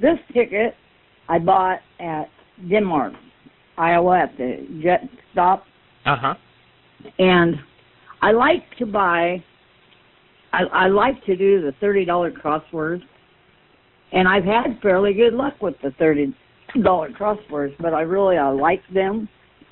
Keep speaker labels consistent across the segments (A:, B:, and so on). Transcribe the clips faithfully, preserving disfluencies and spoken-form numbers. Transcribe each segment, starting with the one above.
A: this ticket I bought at Denmark, Iowa, at the jet stop.
B: Uh-huh.
A: And I like to buy, I, I like to do the thirty dollar crosswords. And I've had fairly good luck with the thirty dollar crosswords, but I really I like them.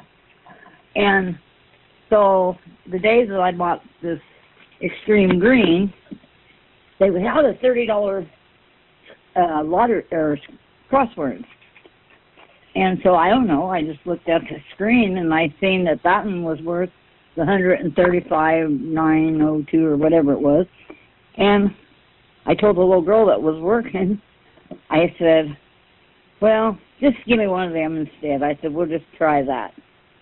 A: And so the days that I bought this Extreme Green, they would have a thirty dollar uh, lottery or crosswords. And so I don't know. I just looked at the screen and I seen that that one was worth the one hundred thirty-five thousand nine hundred two or whatever it was. And I told the little girl that was working, I said, well, just give me one of them instead. I said, we'll just try that.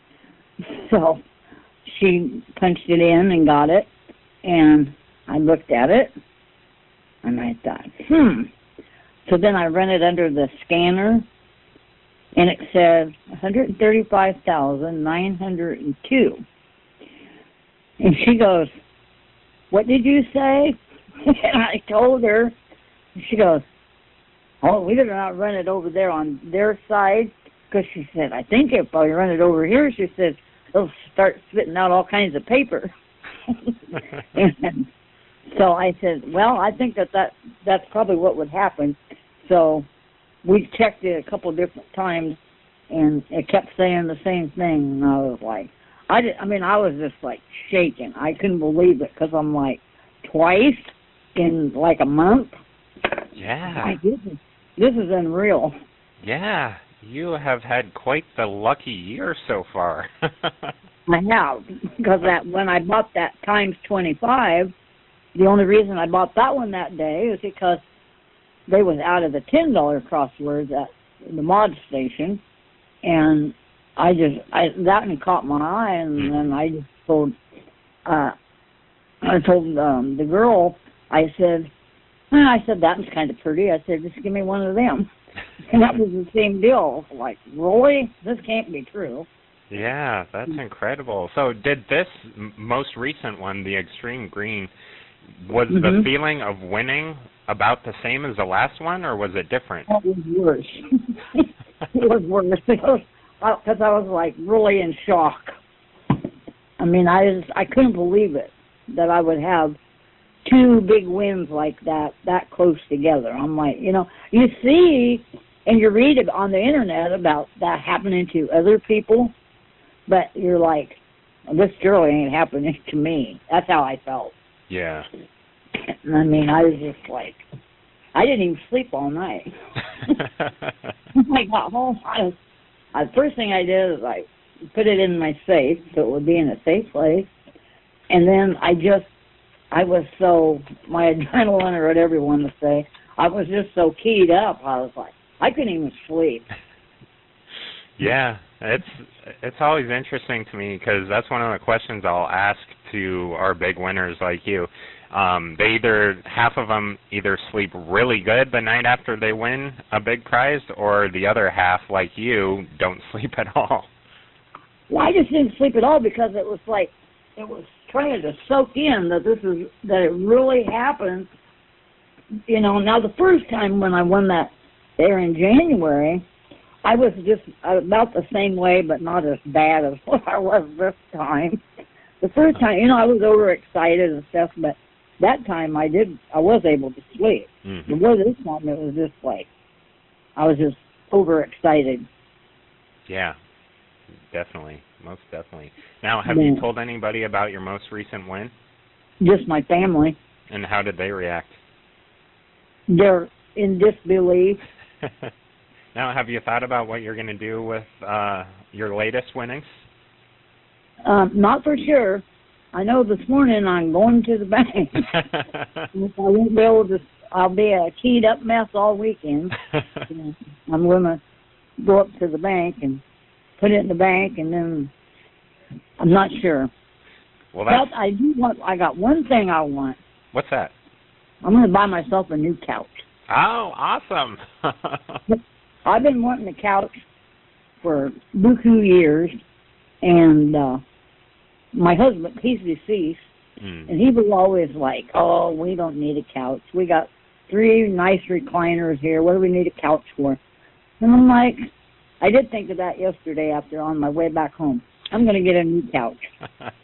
A: So she punched it in and got it. And I looked at it and I thought, hmm. So then I ran it under the scanner and it said one hundred thirty-five thousand nine hundred two. And she goes, what did you say? And I told her, and she goes, oh, we better not run it over there on their side, because she said, I think if I run it over here, she said, it'll start spitting out all kinds of paper. And so I said, well, I think that, that that's probably what would happen. So we checked it a couple different times, and it kept saying the same thing. And I was like, I, did, I mean, I was just like shaking. I couldn't believe it, because I'm like, twice in like a month?
B: Yeah.
A: My goodness, this is unreal.
B: Yeah, you have had quite the lucky year so far.
A: I have, because that when I bought that times twenty-five, the only reason I bought that one that day is because they was out of the ten dollar crosswords at the mod station, and I just, I that one caught my eye, and then I just told, uh, I told um, the girl, I said, well, I said, that was kind of pretty. I said, just give me one of them. And that was the same deal. Like, really? This can't be true.
B: Yeah, that's incredible. So did this m- most recent one, the Extreme Green, was mm-hmm. the feeling of winning about the same as the last one, or was it different?
A: It was worse. It was worse because I, I was, like, really in shock. I mean, I, was, I couldn't believe it, that I would have two big wins like that, that close together. I'm like, you know, you see and you read it on the internet about that happening to other people, but you're like, well, this surely ain't happening to me. That's how I felt.
B: Yeah.
A: And I mean, I was just like, I didn't even sleep all night. I got home. I was, uh, the first thing I did is I put it in my safe so it would be in a safe place. And then I just, I was so, my adrenaline, or whatever you want to say, I was just so keyed up. I was like, I couldn't even sleep.
B: Yeah, it's it's always interesting to me because that's one of the questions I'll ask to our big winners like you. Um, they either, half of them either sleep really good the night after they win a big prize, or the other half, like you, don't sleep at all.
A: Well, I just didn't sleep at all because it was like, it was trying to soak in that this is, that it really happened. You know, now the first time when I won that there in January, I was just about the same way, but not as bad as what I was this time. The first time, you know, I was overexcited and stuff, but that time I did, I was able to sleep.
B: Mm-hmm.
A: But boy, this time it was just like, I was just overexcited.
B: Yeah, definitely, most definitely. Now, have
A: yeah.
B: you told anybody about your most recent win?
A: Just my family.
B: And how did they react?
A: They're in disbelief.
B: Now, have you thought about what you're going to do with uh, your latest winnings?
A: Um, not for sure. I know this morning I'm going to the bank. I won't be able to, I'll be a keyed up mess all weekend. I'm going to go up to the bank and put it in the bank, and then I'm not sure.
B: Well, that's...
A: But I do want, I got one thing I want.
B: What's that?
A: I'm going to buy myself a new couch.
B: Oh, awesome.
A: I've been wanting a couch for buku years, and uh, my husband, he's deceased, mm. and he was always like, oh, we don't need a couch. We got three nice recliners here. What do we need a couch for? And I'm like, I did think of that yesterday after on my way back home. I'm going to get a new couch.